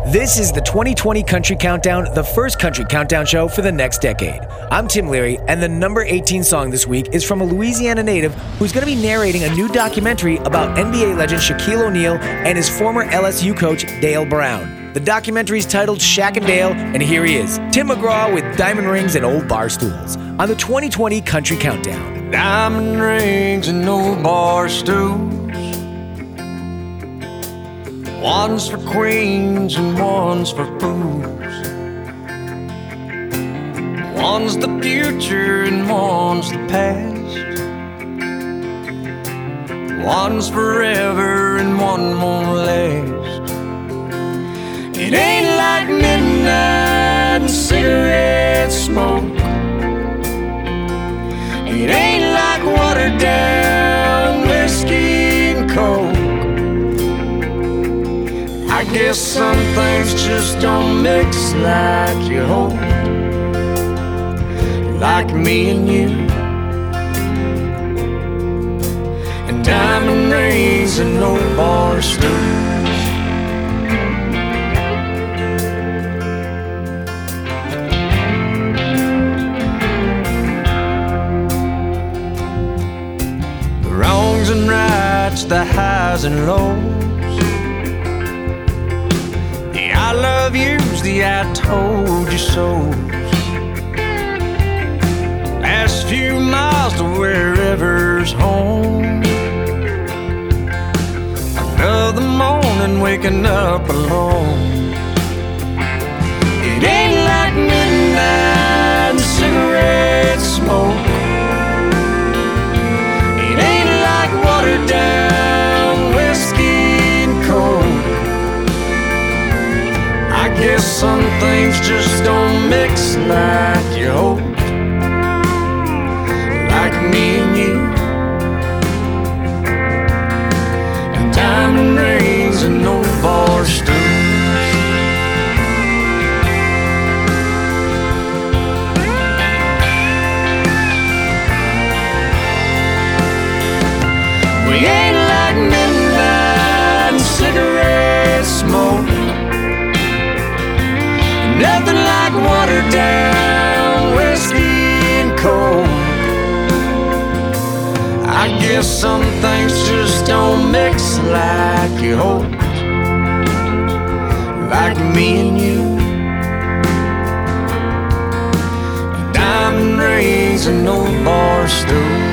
This is the 2020 Country Countdown, the first country countdown show for the next decade. I'm Tim Leary, and the number 18 song this week is from a Louisiana native who's going to be narrating a new documentary about NBA legend Shaquille O'Neal and his former LSU coach, Dale Brown. The documentary's titled Shaq and Dale, and here he is, Tim McGraw with Diamond Rings and Old Bar Stools on the 2020 Country Countdown. Diamond rings and old bar stools, one's for queens and one's for fools. One's the future and one's the past. One's forever and one won't last. It ain't like midnight and cigarette smoke. It ain't like watered down whiskey and coke. I guess some things just don't mix like you hope. Like me and you, and diamond rings and old bar stools. The wrongs and rights, the highs and lows, the I love yous, the I told you so. Last few miles to wherever's home. Another morning waking up alone. It ain't like midnight and cigarette smoke. It ain't like watered down whiskey and coke. I guess some things just don't mix like you hope. Like me and you, and diamond rings and old bar stools. We ain't like midnight and cigarette smoke. Nothing like watered down whiskey and coke. I guess some things just don't mix like you hoped. Like me and you, and diamond rings and old bar stools.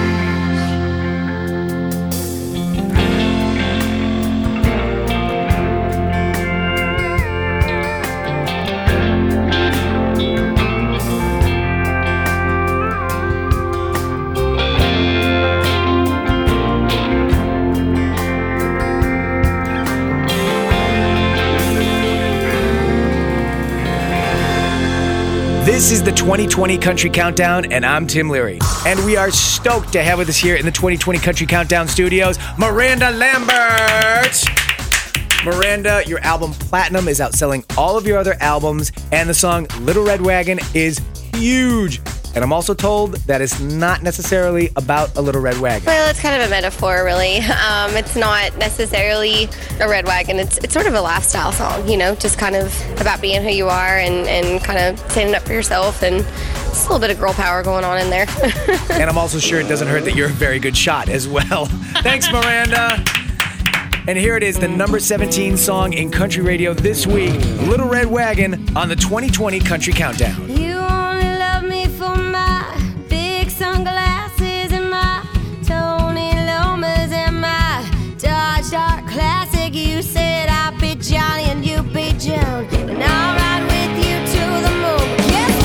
This is the 2020 Country Countdown, and I'm Tim Leary. And we are stoked to have with us here in the 2020 Country Countdown studios, Miranda Lambert. Miranda, your album Platinum is outselling all of your other albums, and the song Little Red Wagon is huge. And I'm also told that it's not necessarily about a little red wagon. Well, it's kind of a metaphor, really. It's not necessarily a red wagon. It's sort of a lifestyle song, you know, just kind of about being who you are and kind of standing up for yourself. And it's a little bit of girl power going on in there. And I'm also sure it doesn't hurt that you're a very good shot as well. Thanks, Miranda. And here it is, the number 17 song in country radio this week, Little Red Wagon on the 2020 Country Countdown. You only love me for my big sunglasses and my Tony Lomas and my Dodge Dart Classic. You said I'd be Johnny and you'd be Joan, and I'll ride with you to the moon. But guess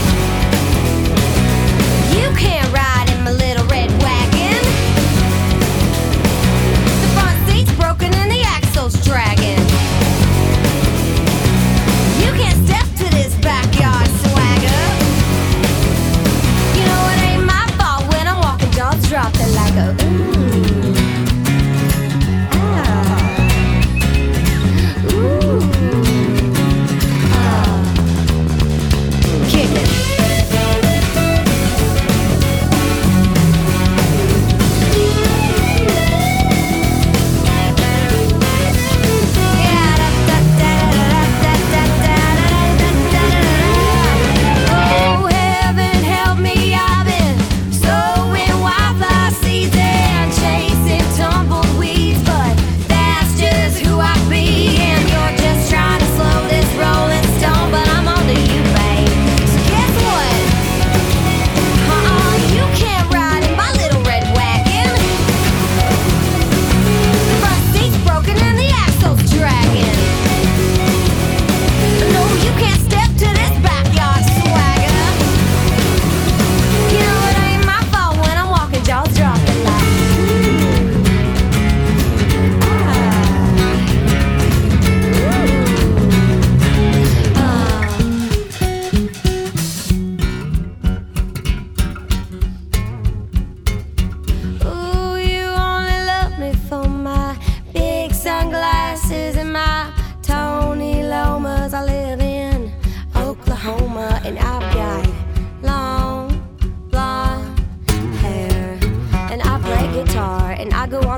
what? You can't ride in my little red wagon. The front seat's broken and the axle's dragging. You can't step to this backyard swagger.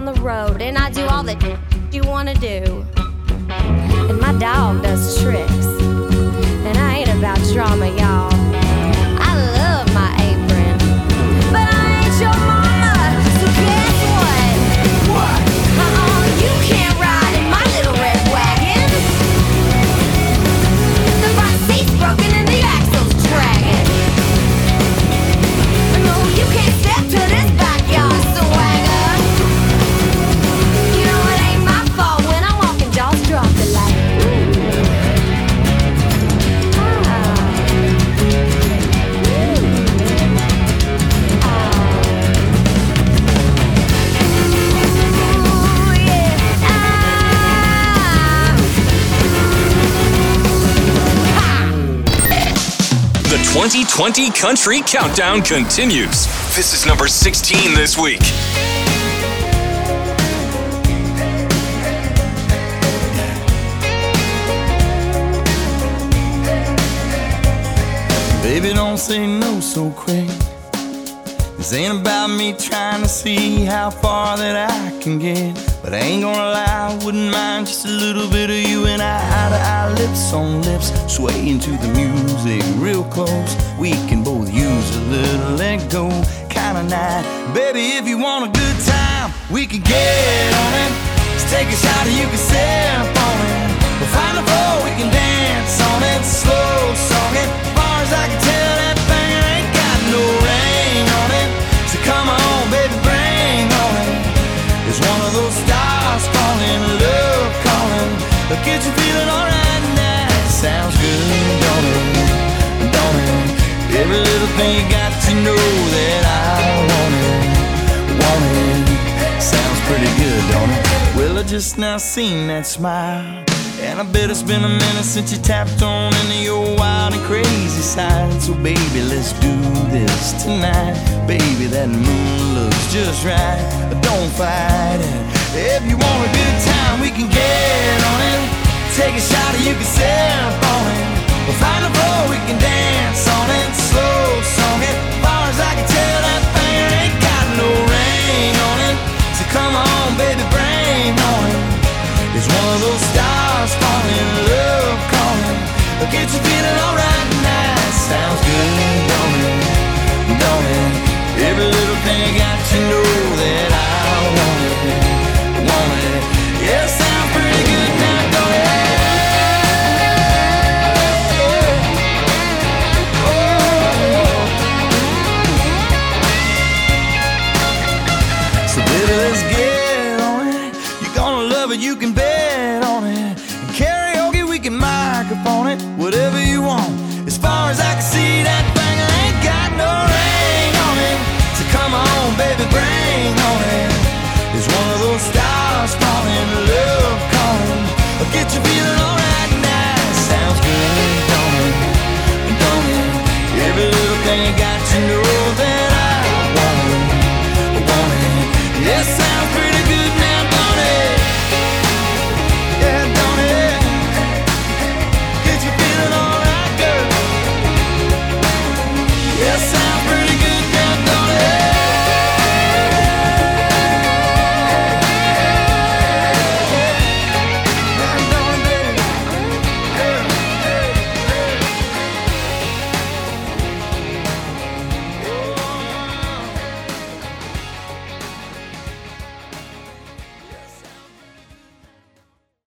the road, and I do all the you wanna do. And my dog does tricks, and I ain't about drama, y'all. I love my apron, but I ain't your mama, so guess what? What? You can't ride in my little red wagon. The front seat's broken and the axle's dragging. No, you can't step to this backyard swagger. You know it ain't my fault when I'm walking, jaws drop the light. The 2020 Country Countdown continues. This is number 16 this week. Baby, don't say no so quick. This ain't about me trying to see how far that I can get. But I ain't gonna lie, I wouldn't mind just a little bit of you and I, eye to eye, lips on lips, swaying to the music real close. We can both use a little let go kind of night. Baby, if you want a good time, we can get on it. Let's take a shot and you can sip on it. We'll find a floor, we can dance on it. Slow song it, as far as I can tell, that thing ain't got no ring on it. So come on, baby, bring on it. It's one of those stars calling, love calling. But get you feeling alright now. Sounds good, don't it? Don't it? Every little thing you got to know that I want it. Sounds pretty good, don't it? Well, I just now seen that smile, and I bet it's been a minute since you tapped on into your wild and crazy side. So baby, let's do this tonight. Baby, that moon looks just right, but don't fight it. If you want a good time, we can get on it. Take a shot and you can sip on it. We'll find a floor, we can dance on it. Slow song it, as far as I can tell, that thing ain't got no ring on it. So come on, baby, bring on it. It's one of those stars falling, love calling. Get you feeling alright now. Sounds good, don't it? Don't it? Every little thing got to know that I want it. Want it? Yeah, sounds pretty good now, don't it? So baby, let's get on it. You're gonna love it, you can bet on it. And karaoke, we can microphone it. Whatever